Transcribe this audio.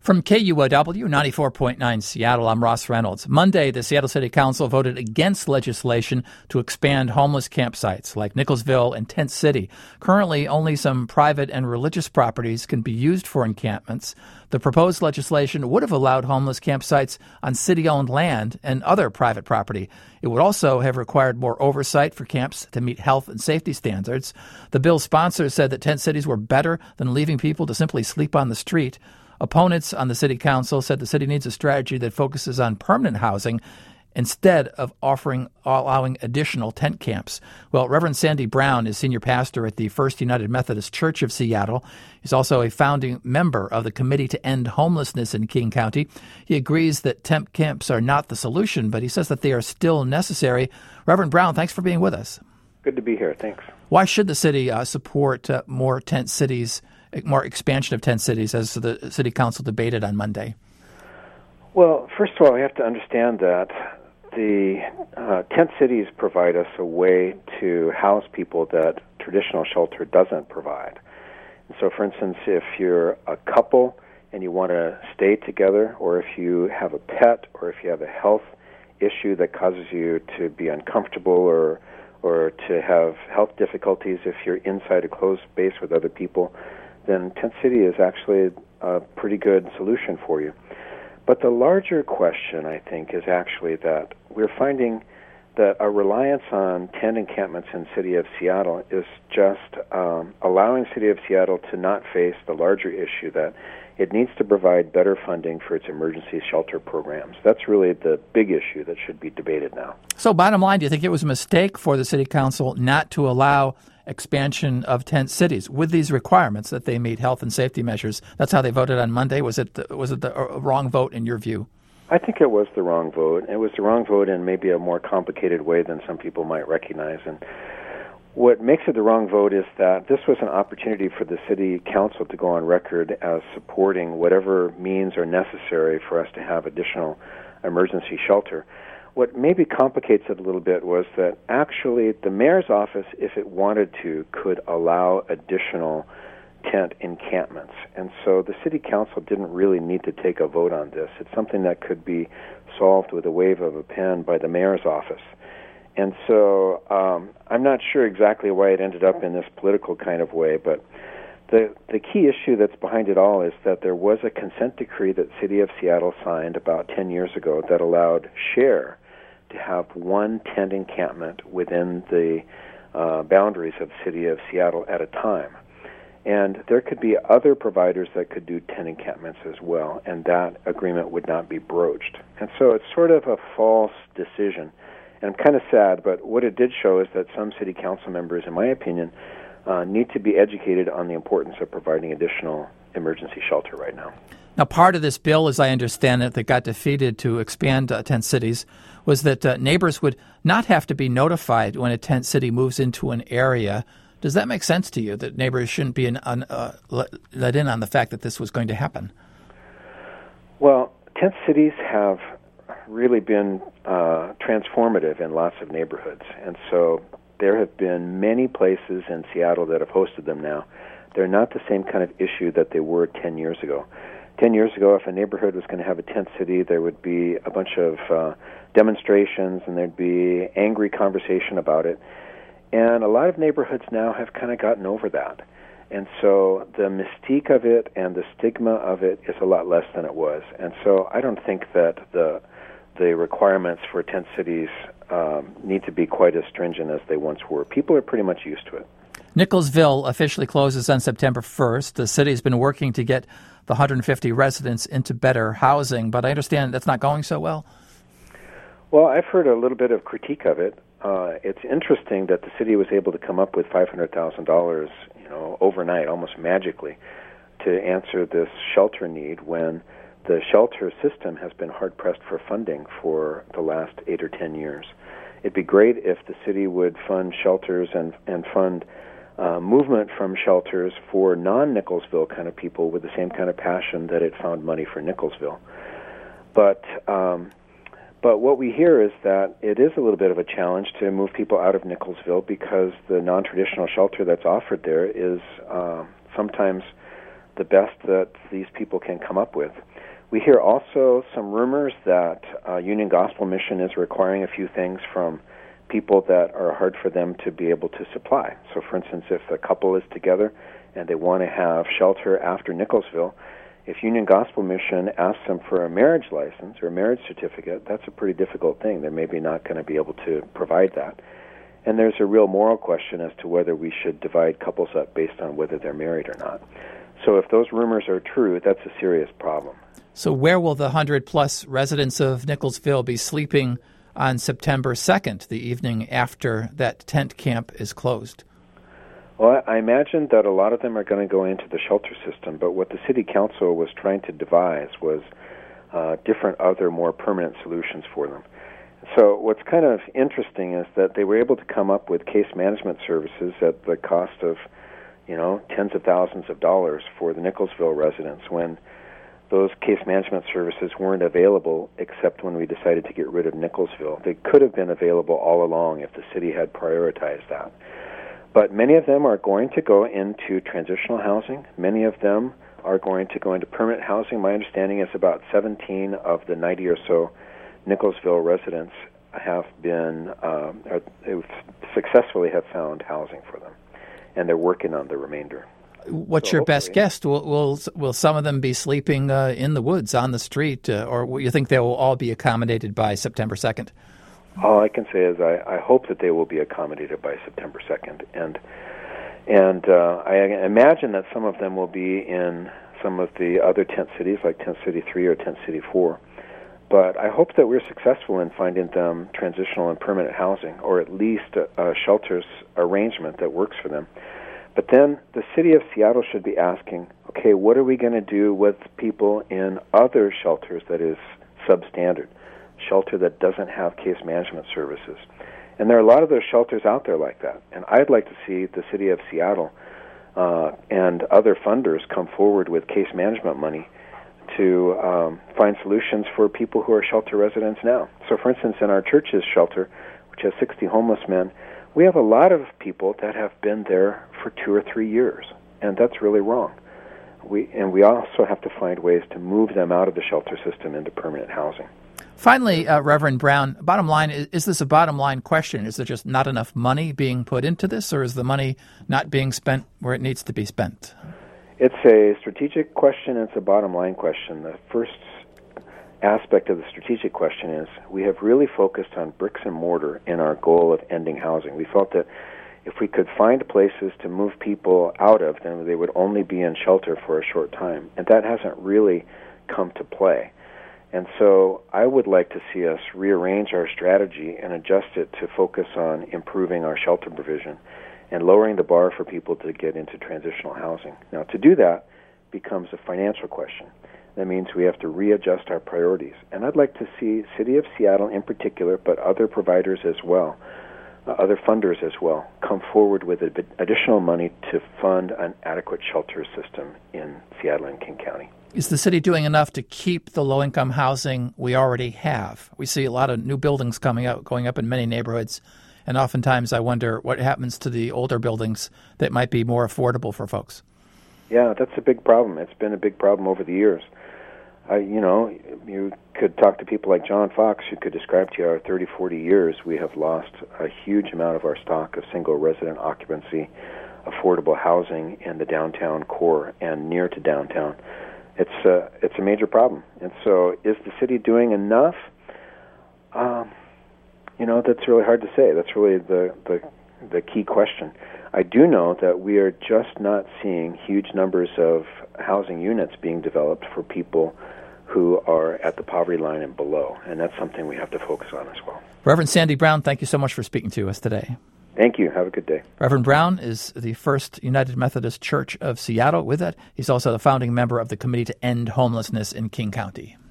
From KUOW 94.9 Seattle, I'm Ross Reynolds. Monday, the Seattle City Council voted against legislation to expand homeless campsites like Nicholsville and Tent City. Currently, only some private and religious properties can be used for encampments. The proposed legislation would have allowed homeless campsites on city-owned land and other private property. It would also have required more oversight for camps to meet health and safety standards. The bill's sponsors said that tent cities were better than leaving people to simply sleep on the street. Opponents on the city council said the city needs a strategy that focuses on permanent housing instead of allowing additional tent camps. Well, Reverend Sandy Brown is senior pastor at the First United Methodist Church of Seattle. He's also a founding member of the Committee to End Homelessness in King County. He agrees that tent camps are not the solution, but he says that they are still necessary. Reverend Brown, thanks for being with us. Good to be here. Thanks. Why should the city support more tent cities, more expansion of tent cities, as the city council debated on Monday? Well, first of all, we have to understand that the tent cities provide us a way to house people that traditional shelter doesn't provide. And so, for instance, if you're a couple and you want to stay together, or if you have a pet, or if you have a health issue that causes you to be uncomfortable or to have health difficulties if you're inside a closed space with other people, then Tent City is actually a pretty good solution for you. But the larger question, I think, is actually that we're finding that our reliance on tent encampments in the city of Seattle is just allowing the city of Seattle to not face the larger issue that it needs to provide better funding for its emergency shelter programs. That's really the big issue that should be debated now. So bottom line, do you think it was a mistake for the city council not to allow expansion of tent cities with these requirements that they meet health and safety measures? That's how they voted on Monday. Was it the wrong vote in your view? I think it was the wrong vote. It was the wrong vote in maybe a more complicated way than some people might recognize. And what makes it the wrong vote is that this was an opportunity for the city council to go on record as supporting whatever means are necessary for us to have additional emergency shelter. What maybe complicates it a little bit was that actually the mayor's office, if it wanted to, could allow additional tent encampments. And so the city council didn't really need to take a vote on this. It's something that could be solved with a wave of a pen by the mayor's office. And so I'm not sure exactly why it ended up in this political kind of way, but the key issue that's behind it all is that there was a consent decree that the city of Seattle signed about 10 years ago that allowed SHARE to have one tent encampment within the boundaries of the city of Seattle at a time. And there could be other providers that could do tent encampments as well, and that agreement would not be broached. And so it's sort of a false decision. And I'm kind of sad, but what it did show is that some city council members, in my opinion, need to be educated on the importance of providing additional emergency shelter right now. Now, part of this bill, as I understand it, that got defeated to expand tent cities was that neighbors would not have to be notified when a tent city moves into an area. Does that make sense to you, that neighbors shouldn't be let in on the fact that this was going to happen? Well, tent cities have really been transformative in lots of neighborhoods. And so there have been many places in Seattle that have hosted them now. They're not the same kind of issue that they were 10 years ago. 10 years ago, if a neighborhood was going to have a tent city, there would be a bunch of demonstrations and there'd be angry conversation about it. And a lot of neighborhoods now have kind of gotten over that. And so the mystique of it and the stigma of it is a lot less than it was. And so I don't think that the requirements for tent cities need to be quite as stringent as they once were. People are pretty much used to it. Nicholsville officially closes on September 1st. The city's been working to get the 150 residents into better housing, but I understand that's not going so well. Well, I've heard a little bit of critique of it. It's interesting that the city was able to come up with $500,000, overnight, almost magically, to answer this shelter need when the shelter system has been hard-pressed for funding for the last 8 or 10 years. It'd be great if the city would fund shelters and fund movement from shelters for non-Nicholsville kind of people with the same kind of passion that it found money for Nicholsville. But what we hear is that it is a little bit of a challenge to move people out of Nicholsville because the non-traditional shelter that's offered there is sometimes the best that these people can come up with. We hear also some rumors that Union Gospel Mission is requiring a few things from people that are hard for them to be able to supply. So, for instance, if a couple is together and they want to have shelter after Nicholsville, if Union Gospel Mission asks them for a marriage license or a marriage certificate, that's a pretty difficult thing. They're maybe not going to be able to provide that. And there's a real moral question as to whether we should divide couples up based on whether they're married or not. So if those rumors are true, that's a serious problem. So where will the 100-plus residents of Nicholsville be sleeping on September 2nd, the evening after that tent camp is closed? Well, I imagine that a lot of them are going to go into the shelter system, but what the city council was trying to devise was different other more permanent solutions for them. So what's kind of interesting is that they were able to come up with case management services at the cost of, tens of thousands of dollars for the Nicholsville residents when those case management services weren't available except when we decided to get rid of Nicholsville. They could have been available all along if the city had prioritized that. But many of them are going to go into transitional housing. Many of them are going to go into permanent housing. My understanding is about 17 of the 90 or so Nicholsville residents have been successfully have found housing for them, and they're working on the remainder. What's your best guess? Will some of them be sleeping in the woods on the street, or you think they will all be accommodated by September 2nd? All I can say is I hope that they will be accommodated by September 2nd, and I imagine that some of them will be in some of the other tent cities, like Tent City 3 or Tent City 4. But I hope that we're successful in finding them transitional and permanent housing, or at least a shelters arrangement that works for them. But then the city of Seattle should be asking, okay, what are we going to do with people in other shelters that is substandard, shelter that doesn't have case management services? And there are a lot of those shelters out there like that. And I'd like to see the city of Seattle and other funders come forward with case management money to find solutions for people who are shelter residents now. So, for instance, in our church's shelter, which has 60 homeless men, we have a lot of people that have been there for 2 or 3 years, and that's really wrong. We also have to find ways to move them out of the shelter system into permanent housing. Finally, Reverend Brown, bottom line, is this a bottom line question? Is there just not enough money being put into this, or is the money not being spent where it needs to be spent? It's a strategic question. It's a bottom line question. The first aspect of the strategic question is we have really focused on bricks and mortar in our goal of ending housing. We felt that if we could find places to move people out of, then they would only be in shelter for a short time. And that hasn't really come to play. And so I would like to see us rearrange our strategy and adjust it to focus on improving our shelter provision and lowering the bar for people to get into transitional housing. Now, to do that becomes a financial question. That means we have to readjust our priorities. And I'd like to see City of Seattle in particular, but other providers as well, other funders as well, come forward with additional money to fund an adequate shelter system in Seattle and King County. Is the city doing enough to keep the low-income housing we already have? We see a lot of new buildings going up in many neighborhoods, and oftentimes I wonder what happens to the older buildings that might be more affordable for folks. Yeah, that's a big problem. It's been a big problem over the years. You could talk to people like John Fox, who could describe to you our 30, 40 years, we have lost a huge amount of our stock of single resident occupancy, affordable housing in the downtown core and near to downtown. It's a major problem. And so is the city doing enough? That's really hard to say. That's really the key question. I do know that we are just not seeing huge numbers of housing units being developed for people who are at the poverty line and below, and that's something we have to focus on as well. Reverend Sandy Brown, thank you so much for speaking to us today. Thank you. Have a good day. Reverend Brown is the First United Methodist Church of Seattle. With that, he's also the founding member of the Committee to End Homelessness in King County.